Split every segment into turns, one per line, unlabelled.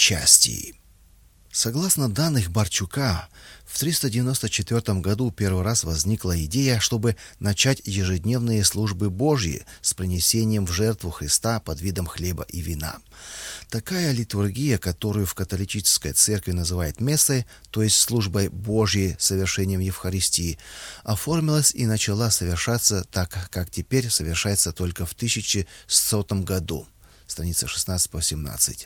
причастии. Согласно данных Барчука, в 394 году первый раз возникла идея, чтобы начать ежедневные службы Божьи с принесением в жертву Христа под видом хлеба и вина. Такая литургия, которую в католической церкви называют мессой, то есть службой Божьей совершением Евхаристии, оформилась и начала совершаться так, как теперь совершается только в 1100 году. Страница 16-17.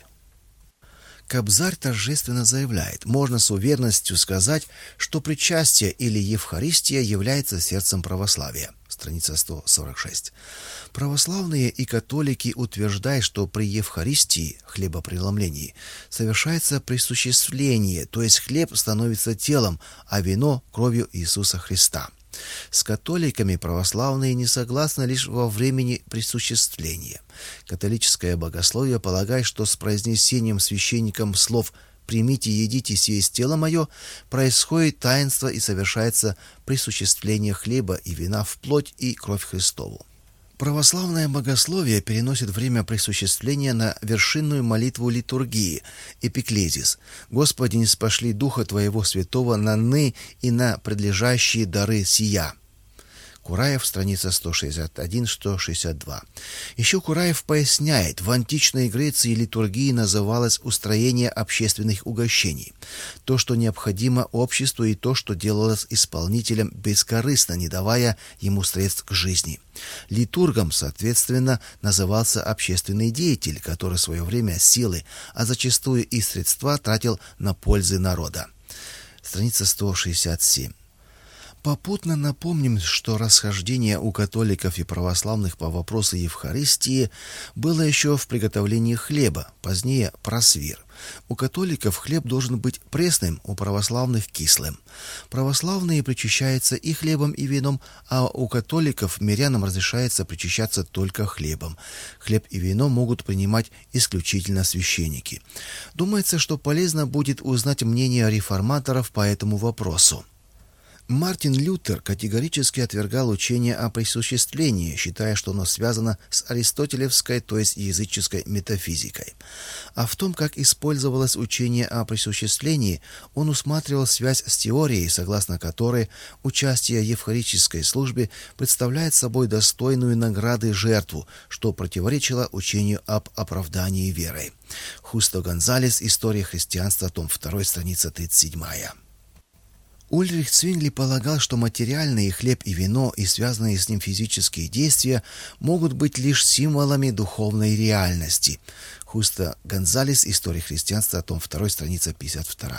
Кобзарь торжественно заявляет: можно с уверенностью сказать, что причастие или Евхаристия является сердцем православия. Страница 146. Православные и католики утверждают, что при Евхаристии, хлебопреломлении, совершается присуществление, то есть хлеб становится телом, а вино – кровью Иисуса Христа. С католиками православные не согласны лишь во времени присуществления. Католическое богословие полагает, что с произнесением священником слов «примите и едите сие есть тело мое» происходит таинство и совершается присуществление хлеба и вина в плоть и кровь Христову. Православное богословие переносит время присуществления на вершинную молитву литургии «Эпиклезис». «Господи, ниспошли Духа Твоего Святого на ны и на предлежащие дары сия». Кураев, страница 161-162. Еще Кураев поясняет, в античной Греции литургией называлось устроение общественных угощений. То, что необходимо обществу, и то, что делалось исполнителем бескорыстно, не давая ему средств к жизни. Литургом, соответственно, назывался общественный деятель, который в свое время силы, а зачастую и средства тратил на пользы народа. Страница 167. Попутно напомним, что расхождение у католиков и православных по вопросу Евхаристии было еще в приготовлении хлеба, позднее просвир. У католиков хлеб должен быть пресным, у православных – кислым. Православные причащаются и хлебом, и вином, а у католиков мирянам разрешается причащаться только хлебом. Хлеб и вино могут принимать исключительно священники. Думается, что полезно будет узнать мнение реформаторов по этому вопросу. Мартин Лютер категорически отвергал учение о присуществлении, считая, что оно связано с аристотелевской, то есть языческой метафизикой. А в том, как использовалось учение о присуществлении, он усматривал связь с теорией, согласно которой участие в евхаристической службе представляет собой достойную награды жертву, что противоречило учению об оправдании верой. Хусто Гонзалес. История христианства. Том 2. Страница 37. Ульрих Цвингли полагал, что материальные хлеб и вино и связанные с ним физические действия могут быть лишь символами духовной реальности. Хусто Гонзалес. История христианства. Том 2. Страница 52.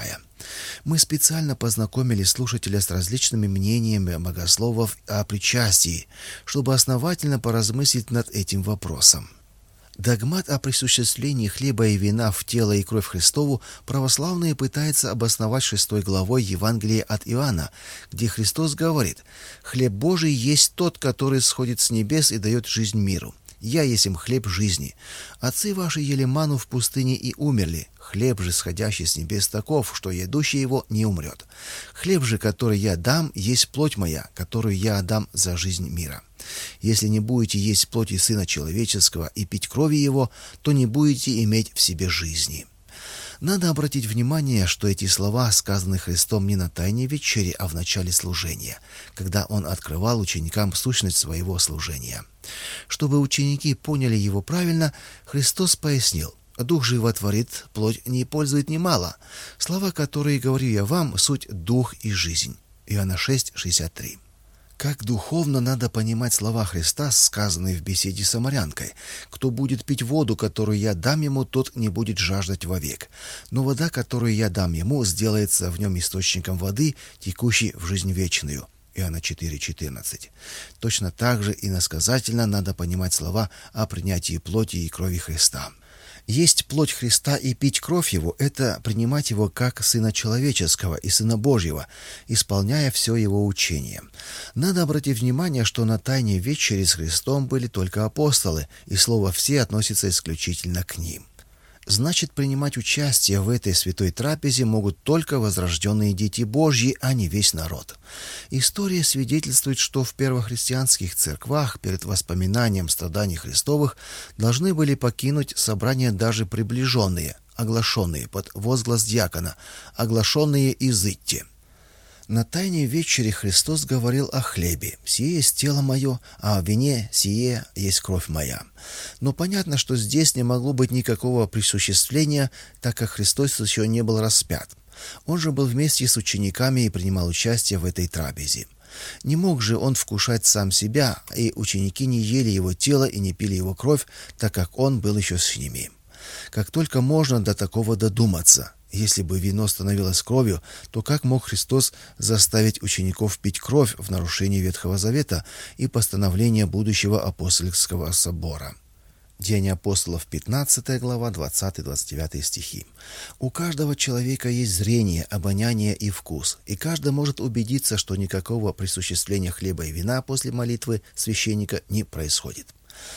Мы специально познакомили слушателя с различными мнениями богословов о причастии, чтобы основательно поразмыслить над этим вопросом. Догмат о присуществлении хлеба и вина в тело и кровь Христову православные пытаются обосновать 6 главой Евангелия от Иоанна, где Христос говорит: «Хлеб Божий есть тот, который сходит с небес и дает жизнь миру. Я есть им хлеб жизни. Отцы ваши ели ману в пустыне и умерли. Хлеб же, сходящий с небес, таков, что едущий его не умрет. Хлеб же, который я дам, есть плоть моя, которую я отдам за жизнь мира. Если не будете есть плоти Сына Человеческого и пить крови Его, то не будете иметь в себе жизни». Надо обратить внимание, что эти слова сказаны Христом не на тайне вечери, а в начале служения, когда Он открывал ученикам сущность своего служения. Чтобы ученики поняли Его правильно, Христос пояснил: «Дух животворит, плоть не пользует немало. Слова, которые говорю я вам, суть дух и жизнь». Иоанна 6:63. Как духовно надо понимать слова Христа, сказанные в беседе с самарянкой: «Кто будет пить воду, которую я дам ему, тот не будет жаждать вовек. Но вода, которую я дам ему, сделается в нем источником воды, текущей в жизнь вечную». Иоанна 4:14. Точно так же иносказательно надо понимать слова о принятии плоти и крови Христа. Есть плоть Христа и пить кровь Его – это принимать Его как Сына Человеческого и Сына Божьего, исполняя все Его учение. Надо обратить внимание, что на Тайне вечери с Христом были только апостолы, и слово «все» относится исключительно к ним. Значит, принимать участие в этой святой трапезе могут только возрожденные дети Божьи, а не весь народ. История свидетельствует, что в первохристианских церквах перед воспоминанием страданий Христовых должны были покинуть собрание даже приближенные, оглашенные под возглас диакона, оглашенные изыдьте. На Тайной вечере Христос говорил о хлебе: «Сие есть тело мое, а о вине сие есть кровь моя». Но понятно, что здесь не могло быть никакого присуществления, так как Христос еще не был распят. Он же был вместе с учениками и принимал участие в этой трапезе. Не мог же он вкушать сам себя, и ученики не ели его тело и не пили его кровь, так как он был еще с ними. Как только можно до такого додуматься. Если бы вино становилось кровью, то как мог Христос заставить учеников пить кровь в нарушении Ветхого Завета и постановления будущего апостольского собора? Деяния апостолов, 15 глава, 20-29 стихи. У каждого человека есть зрение, обоняние и вкус, и каждый может убедиться, что никакого присуществления хлеба и вина после молитвы священника не происходит.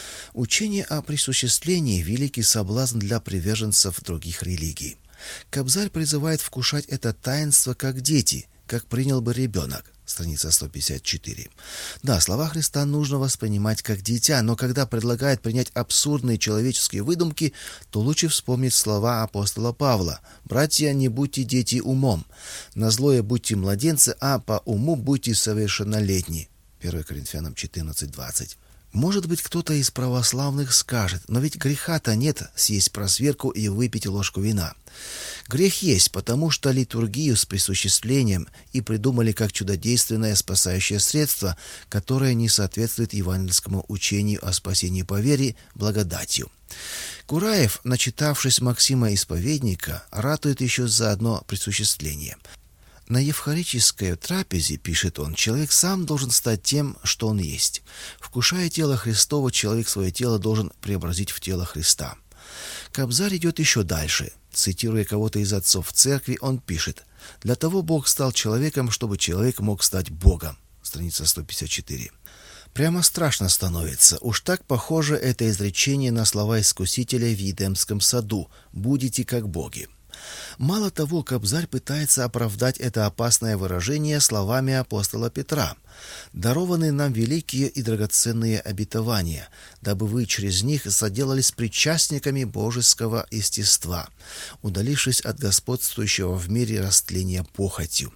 Учение о присуществлении – великий соблазн для приверженцев других религий. Кобзарь призывает вкушать это таинство как дети, как принял бы ребенок. Страница 154. Да, слова Христа нужно воспринимать как дитя, но когда предлагает принять абсурдные человеческие выдумки, то лучше вспомнить слова апостола Павла: «Братья, не будьте дети умом, на злое будьте младенцы, а по уму будьте совершеннолетни». 1 Коринфянам 14:20. Может быть, кто-то из православных скажет: но ведь греха-то нет съесть просверку и выпить ложку вина. Грех есть, потому что литургию с присуществлением и придумали как чудодейственное спасающее средство, которое не соответствует евангельскому учению о спасении по вере благодатью. Кураев, начитавшись Максима Исповедника, ратует еще за одно присуществление. На евхаристической трапезе, пишет он, человек сам должен стать тем, что он есть. Вкушая тело Христово, человек свое тело должен преобразить в тело Христа. Кобзарь идет еще дальше. Цитируя кого-то из отцов церкви, он пишет: «Для того Бог стал человеком, чтобы человек мог стать Богом». Страница 154. Прямо страшно становится. Уж так похоже это изречение на слова Искусителя в Едемском саду: «Будете как боги». Мало того, Кобзарь пытается оправдать это опасное выражение словами апостола Петра: «Дарованы нам великие и драгоценные обетования, дабы вы через них соделались причастниками божеского естества, удалившись от господствующего в мире растления похотью».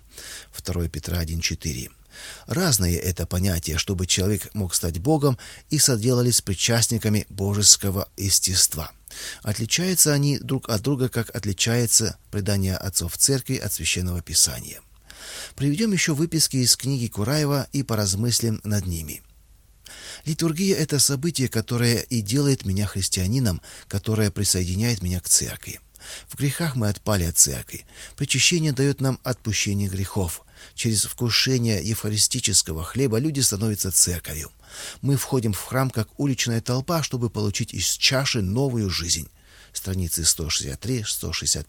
2 Петра 1:4. Разные это понятия, чтобы человек мог стать Богом, и соделались причастниками божеского естества. Отличаются они друг от друга, как отличается предание отцов церкви от Священного Писания. Приведем еще выписки из книги Кураева и поразмыслим над ними. Литургия – это событие, которое и делает меня христианином, которое присоединяет меня к церкви. В грехах мы отпали от церкви. Причащение дает нам отпущение грехов. Через вкушение евхаристического хлеба люди становятся церковью. Мы входим в храм как уличная толпа, чтобы получить из чаши новую жизнь. Страницы 163-165.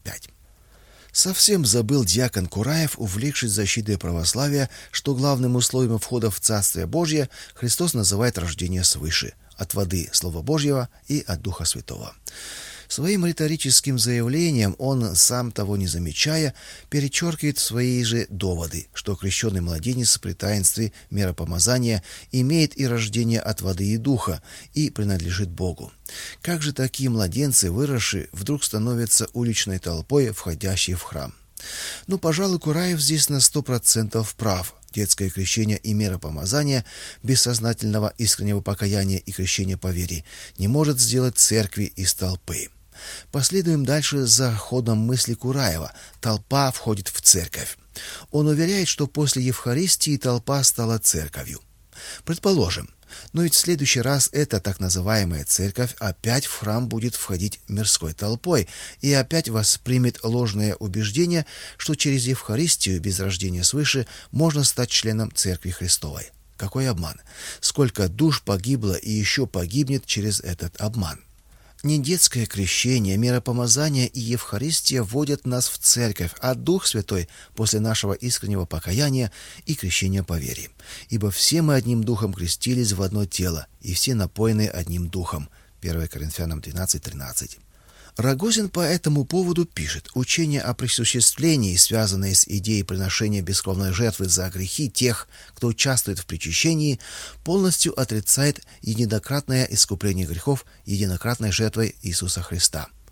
Совсем забыл диакон Кураев, увлекшись защитой православия, что главным условием входа в Царствие Божье Христос называет рождение свыше, от воды Слова Божьего и от Духа Святого. Своим риторическим заявлением он, сам того не замечая, перечеркивает свои же доводы, что крещенный младенец при таинстве миропомазания имеет и рождение от воды и духа, и принадлежит Богу. Как же такие младенцы, выросшие, вдруг становятся уличной толпой, входящей в храм? Ну, пожалуй, Кураев здесь на 100% прав. Детское крещение и миропомазание без сознательного искреннего покаяния и крещения по вере не может сделать церкви из толпы. Последуем дальше за ходом мысли Кураева. Толпа входит в церковь. Он уверяет, что после Евхаристии толпа стала церковью. Предположим, но ведь в следующий раз эта так называемая церковь опять в храм будет входить мирской толпой и опять воспримет ложное убеждение, что через Евхаристию без рождения свыше можно стать членом Церкви Христовой. Какой обман! Сколько душ погибло и еще погибнет через этот обман! Не детское крещение, миропомазание и Евхаристия вводят нас в церковь, а Дух Святой после нашего искреннего покаяния и крещения по вере. Ибо все мы одним духом крестились в одно тело, и все напоены одним духом. 1 Коринфянам 12:13. Рогозин по этому поводу пишет: учение о присуществлении, связанное с идеей приношения бескровной жертвы за грехи тех, кто участвует в причащении, полностью отрицает единократное искупление грехов единократной жертвой Иисуса Христа.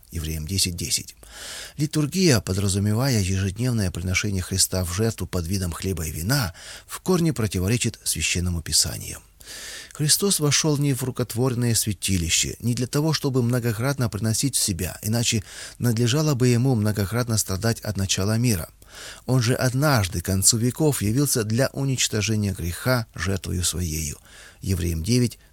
Евреям 10:10. Литургия, подразумевая ежедневное приношение Христа в жертву под видом хлеба и вина, в корне противоречит Священному Писанию. Христос вошел не в рукотворное святилище, не для того, чтобы многократно приносить себя, иначе надлежало бы ему многократно страдать от начала мира. Он же однажды к концу веков явился для уничтожения греха жертвою своею. Евреям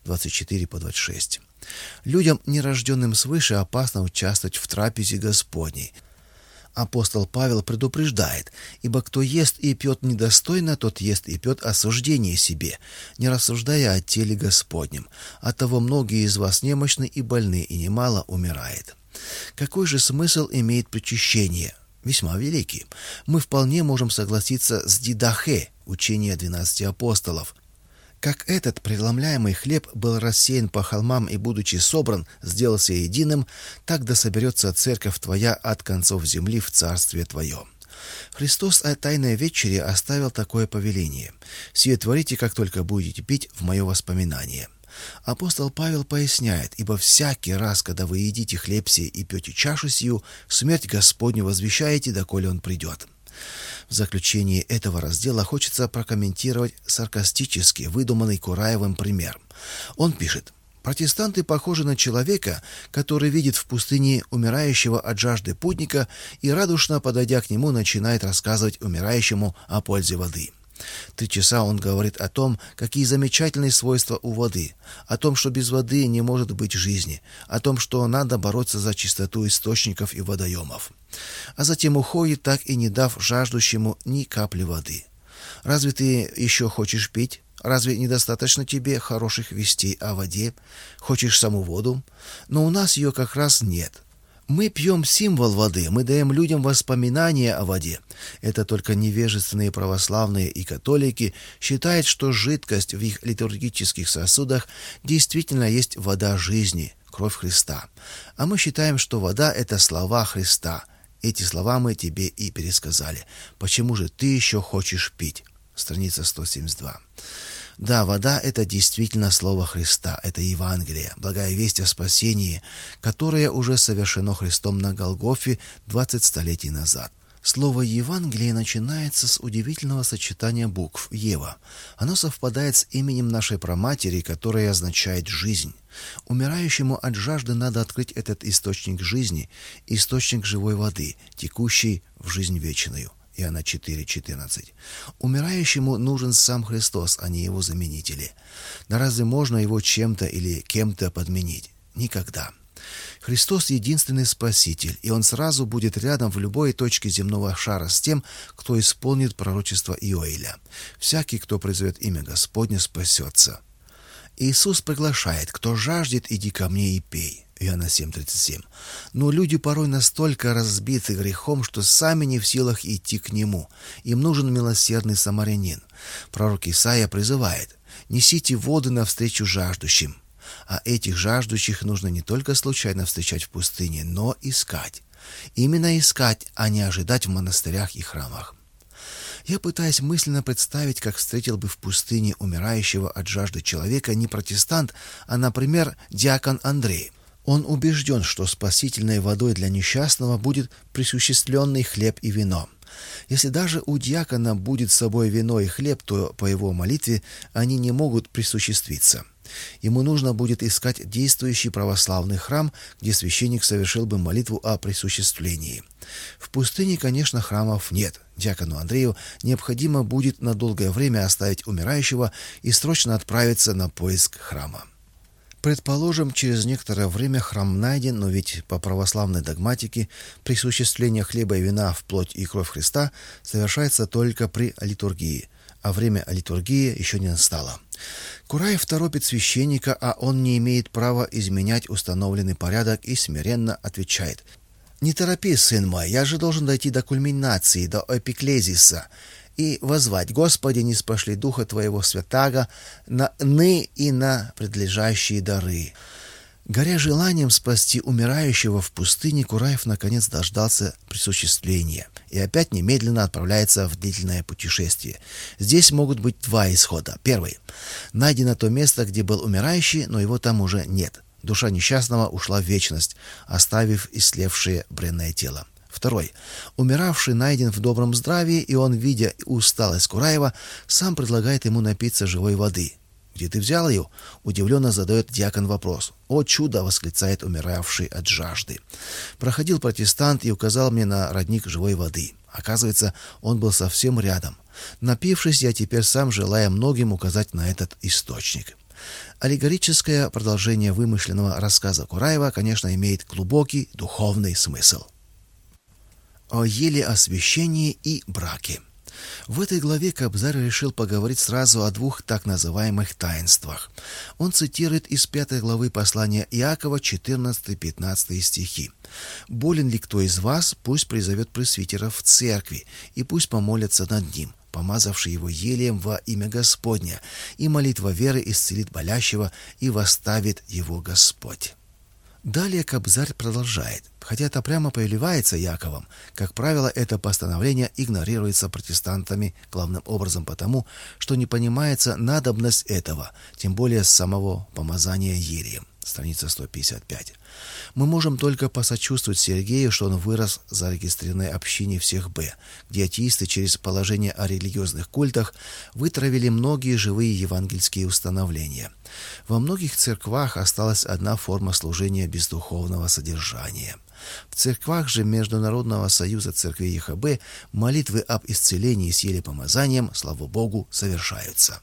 9:24-26. Людям, нерожденным свыше, опасно участвовать в трапезе Господней. Апостол Павел предупреждает: «Ибо кто ест и пьет недостойно, тот ест и пьет осуждение себе, не рассуждая о теле Господнем. Оттого многие из вас немощны и больны, и немало умирает». Какой же смысл имеет причащение? Весьма великий. Мы вполне можем согласиться с Дидахе, учение 12 апостолов. Как этот преломляемый хлеб был рассеян по холмам и, будучи собран, сделался единым, так да соберется церковь твоя от концов земли в царствие твое. Христос о Тайной вечере оставил такое повеление: «Сие творите, как только будете пить, в мое воспоминание». Апостол Павел поясняет: «Ибо всякий раз, когда вы едите хлеб сей и пьете чашу сию, смерть Господню возвещаете, доколе он придет». В заключении этого раздела хочется прокомментировать саркастически выдуманный Кураевым пример. Он пишет: «Протестанты похожи на человека, который видит в пустыне умирающего от жажды путника и, радушно подойдя к нему, начинает рассказывать умирающему о пользе воды. 3 часа он говорит о том, какие замечательные свойства у воды, о том, что без воды не может быть жизни, о том, что надо бороться за чистоту источников и водоемов. А затем уходит, так и не дав жаждущему ни капли воды. Разве ты еще хочешь пить? Разве недостаточно тебе хороших вестей о воде? Хочешь саму воду? Но у нас ее как раз нет. Мы пьем символ воды, мы даем людям воспоминания о воде. Это только невежественные православные и католики считают, что жидкость в их литургических сосудах действительно есть вода жизни, кровь Христа. А мы считаем, что вода — это слова Христа. Эти слова мы тебе и пересказали. Почему же ты еще хочешь пить?» Страница 172. Да, вода — это действительно слово Христа, это Евангелие, благая весть о спасении, которое уже совершено Христом на Голгофе 20 столетий назад. Слово «Евангелие» начинается с удивительного сочетания букв «Ева». Оно совпадает с именем нашей праматери, которое означает «жизнь». Умирающему от жажды надо открыть этот источник жизни, источник живой воды, текущий в жизнь вечную. Иоанна 4:14. Умирающему нужен сам Христос, а не его заменители. Но разве можно его чем-то или кем-то подменить? Никогда. Христос — единственный Спаситель, и Он сразу будет рядом в любой точке земного шара с тем, кто исполнит пророчество Иоэля. Всякий, кто призовет имя Господне, спасется. Иисус приглашает: «Кто жаждет, иди ко мне и пей». Иоанна 7:37. Но люди порой настолько разбиты грехом, что сами не в силах идти к Нему. Им нужен милосердный самарянин. Пророк Исаия призывает: «Несите воды навстречу жаждущим». А этих жаждущих нужно не только случайно встречать в пустыне, но искать. Именно искать, а не ожидать в монастырях и храмах. Я пытаюсь мысленно представить, как встретил бы в пустыне умирающего от жажды человека не протестант, а, например, диакон Андрей. Он убежден, что спасительной водой для несчастного будет присуществленный хлеб и вино. Если даже у диакона будет с собой вино и хлеб, то по его молитве они не могут присуществиться. Ему нужно будет искать действующий православный храм, где священник совершил бы молитву о присуществлении. В пустыне, конечно, храмов нет. Диакону Андрею необходимо будет на долгое время оставить умирающего и срочно отправиться на поиск храма. Предположим, через некоторое время храм найден, но ведь по православной догматике присуществление хлеба и вина в плоть и кровь Христа совершается только при литургии, а время литургии еще не настало. Кураев торопит священника, а он не имеет права изменять установленный порядок и смиренно отвечает: «Не торопись, сын мой, я же должен дойти до кульминации, до эпиклезиса, и воззвать: Господи, не спошли Духа Твоего Святаго на ны и на предлежащие дары». Горя желанием спасти умирающего в пустыне, Кураев наконец дождался присуществления и опять немедленно отправляется в длительное путешествие. Здесь могут быть два исхода. Первый. Найдено то место, где был умирающий, но его там уже нет. Душа несчастного ушла в вечность, оставив истлевшее бренное тело. Второй. Умиравший найден в добром здравии, и он, видя усталость Кураева, сам предлагает ему напиться живой воды. «Где ты взял ее?» — удивленно задает дьякон вопрос. «О чудо!» — восклицает умиравший от жажды. «Проходил протестант и указал мне на родник живой воды. Оказывается, он был совсем рядом. Напившись, я теперь сам желаю многим указать на этот источник». Аллегорическое продолжение вымышленного рассказа Кураева, конечно, имеет глубокий духовный смысл. О еле освящении и браке. В этой главе Кобзарь решил поговорить сразу о двух так называемых таинствах. Он цитирует из 5 главы послания Иакова 14-15 стихи. «Болен ли кто из вас, пусть призовет пресвитеров в церкви, и пусть помолятся над ним, помазавший его елеем во имя Господня, и молитва веры исцелит болящего, и восставит его Господь». Далее Кобзарь продолжает. Хотя это прямо повелевается Яковом, как правило, это постановление игнорируется протестантами главным образом потому, что не понимается надобность этого, тем более самого помазания елеем. Страница 155. Мы можем только посочувствовать Сергею, что он вырос в зарегистрированной общине всех Б, где атеисты через положение о религиозных культах вытравили многие живые евангельские установления. Во многих церквах осталась одна форма служения без духовного содержания. В церквах же Международного союза церквей ЕХБ молитвы об исцелении с елепомазанием, слава Богу, совершаются.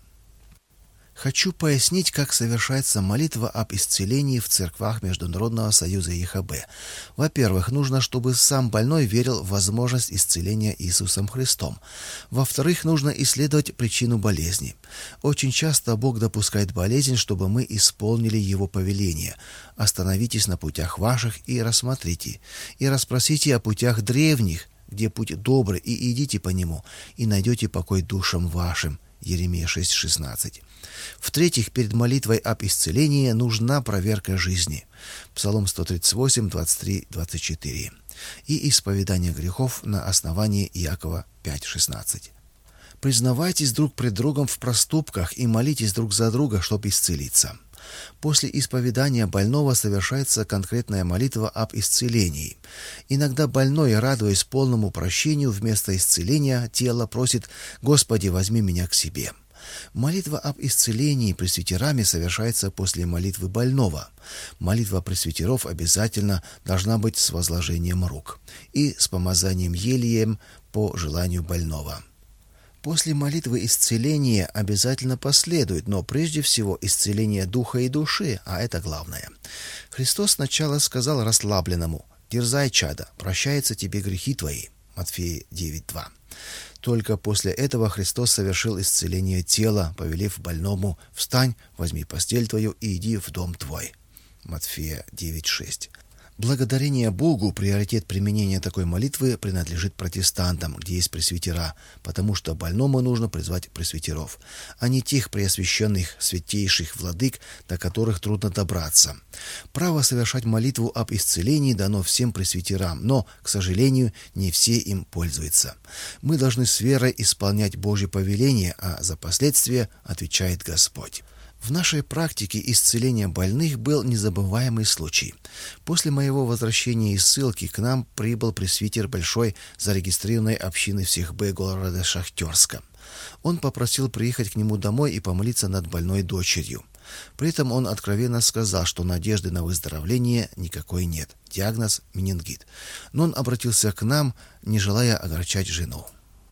Хочу пояснить, как совершается молитва об исцелении в церквах Международного союза ЕХБ. Во-первых, нужно, чтобы сам больной верил в возможность исцеления Иисусом Христом. Во-вторых, нужно исследовать причину болезни. Очень часто Бог допускает болезнь, чтобы мы исполнили Его повеление. Остановитесь на путях ваших и рассмотрите, и расспросите о путях древних, где путь добрый, и идите по нему, и найдете покой душам вашим. Еремия 6:16. В-третьих, перед молитвой об исцелении нужна проверка жизни. Псалом 138, 23, 24. И исповедание грехов на основании Иакова 5:16. Признавайтесь друг пред другом в проступках и молитесь друг за друга, чтобы исцелиться. После исповедания больного совершается конкретная молитва об исцелении. Иногда больной, радуясь полному прощению, вместо исцеления тела просит: «Господи, возьми меня к себе». Молитва об исцелении пресвитерами совершается после молитвы больного. Молитва пресвитеров обязательно должна быть с возложением рук и с помазанием елеем по желанию больного. После молитвы исцеления обязательно последует, но прежде всего исцеление духа и души, а это главное. Христос сначала сказал расслабленному: «Дерзай, чадо, прощаются тебе грехи твои». Матфея 9:2. Только после этого Христос совершил исцеление тела, повелев больному: «Встань, возьми постель твою и иди в дом твой». Матфея 9:6. Благодарение Богу приоритет применения такой молитвы принадлежит протестантам, где есть пресвитера, потому что больному нужно призвать пресвитеров, а не тех преосвященных святейших владык, до которых трудно добраться. Право совершать молитву об исцелении дано всем пресвитерам, но, к сожалению, не все им пользуются. Мы должны с верой исполнять Божье повеление, а за последствия отвечает Господь. В нашей практике исцеления больных был незабываемый случай. После моего возвращения из ссылки к нам прибыл пресвитер большой зарегистрированной общины всех Б города Шахтерска. Он попросил приехать к нему домой и помолиться над больной дочерью. При этом он откровенно сказал, что надежды на выздоровление никакой нет. Диагноз – менингит. Но он обратился к нам, не желая огорчать жену.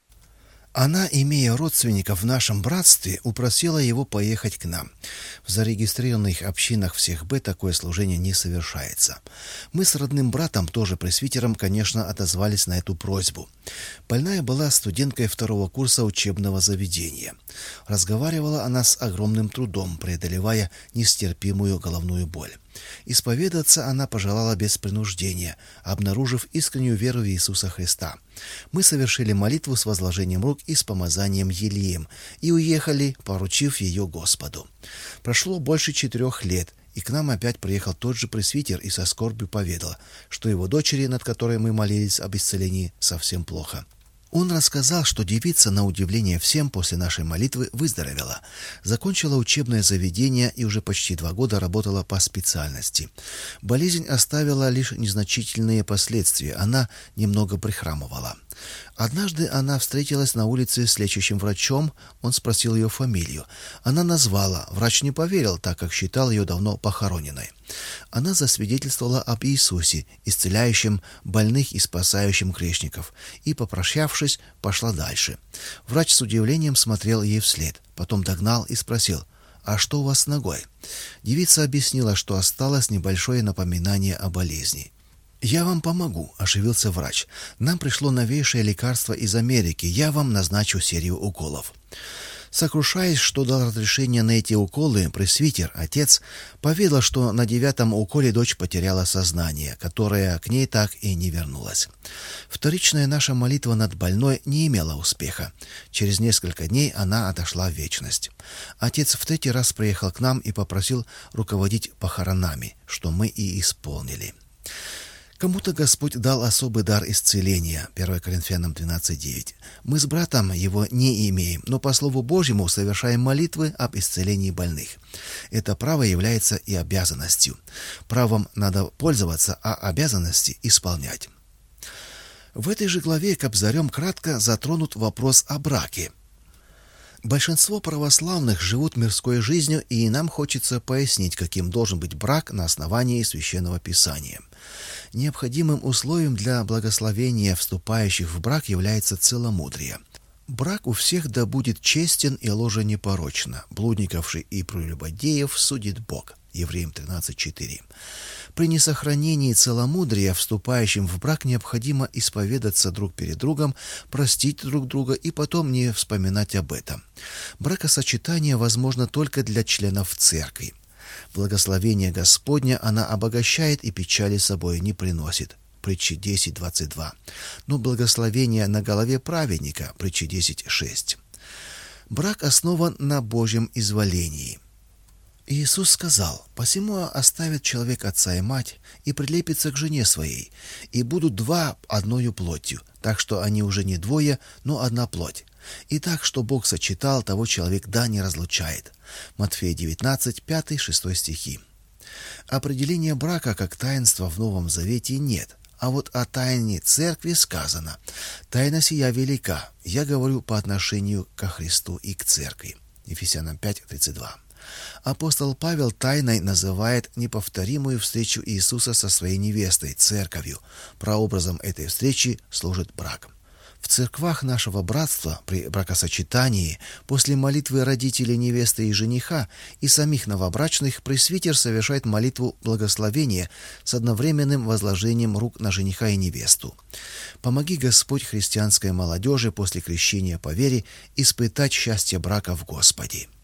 Она, имея родственников в нашем братстве, упросила его поехать к нам. В зарегистрированных общинах всех Б такое служение не совершается. Мы с родным братом, тоже пресвитером, конечно, отозвались на эту просьбу. Больная была студенткой 2-го курса учебного заведения. Разговаривала она с огромным трудом, преодолевая нестерпимую головную боль. Исповедаться она пожелала без принуждения, обнаружив искреннюю веру в Иисуса Христа. Мы совершили молитву с возложением рук и с помазанием елеем и уехали, поручив ее Господу. Прошло больше 4 лет, и к нам опять приехал тот же пресвитер и со скорбью поведал, что его дочери, над которой мы молились об исцелении, совсем плохо. Он рассказал, что девица, на удивление всем, после нашей молитвы выздоровела, закончила учебное заведение и уже почти 2 года работала по специальности. Болезнь оставила лишь незначительные последствия, она немного прихрамывала. Однажды она встретилась на улице с лечащим врачом, он спросил ее фамилию. Она назвала, врач не поверил, так как считал ее давно похороненной. Она засвидетельствовала об Иисусе, исцеляющем больных и спасающем грешников, и, попрощавшись, пошла дальше. Врач с удивлением смотрел ей вслед, потом догнал и спросил: «А что у вас с ногой?» Девица объяснила, что осталось небольшое напоминание о болезни. «Я вам помогу», — оживился врач. «Нам пришло новейшее лекарство из Америки. Я вам назначу серию уколов». Сокрушаясь, что дал разрешение на эти уколы, пресвитер, отец, поведал, что на 9-м уколе дочь потеряла сознание, которое к ней так и не вернулось. Вторичная наша молитва над больной не имела успеха. Через несколько дней она отошла в вечность. Отец в 3-й раз приехал к нам и попросил руководить похоронами, что мы и исполнили. Кому-то Господь дал особый дар исцеления. 1 Коринфянам 12:9. Мы с братом его не имеем, но по Слову Божьему совершаем молитвы об исцелении больных. Это право является и обязанностью. Правом надо пользоваться, а обязанности исполнять. В этой же главе Кобзарем кратко затронут вопрос о браке. Большинство православных живут мирской жизнью, и нам хочется пояснить, каким должен быть брак на основании Священного Писания. Необходимым условием для благословения вступающих в брак является целомудрие. Брак у всех да будет честен и ложа непорочна. Блудников и прелюбодеев судит Бог. Евреям 13:4. При несохранении целомудрия вступающим в брак необходимо исповедаться друг перед другом, простить друг друга и потом не вспоминать об этом. Бракосочетание возможно только для членов церкви. Благословение Господня она обогащает и печали собой не приносит. Притчи 10:22. Но благословение на голове праведника. Притчи 10:6. Брак основан на Божьем изволении. Иисус сказал: «Посему оставит человек отца и мать, и прилепится к жене своей, и будут два одною плотью, так что они уже не двое, но одна плоть. И так, что Бог сочетал, того человек да не разлучает». Матфея 19, 5-6 стихи. Определения брака как таинства в Новом Завете нет. А вот о тайне церкви сказано: «Тайна сия велика, я говорю по отношению ко Христу и к церкви». Ефесянам 5:32. Апостол Павел тайной называет неповторимую встречу Иисуса со своей невестой, церковью. Прообразом этой встречи служит брак. В церквах нашего братства при бракосочетании после молитвы родителей невесты и жениха и самих новобрачных пресвитер совершает молитву благословения с одновременным возложением рук на жениха и невесту. Помоги, Господь, христианской молодежи после крещения по вере испытать счастье брака в Господе.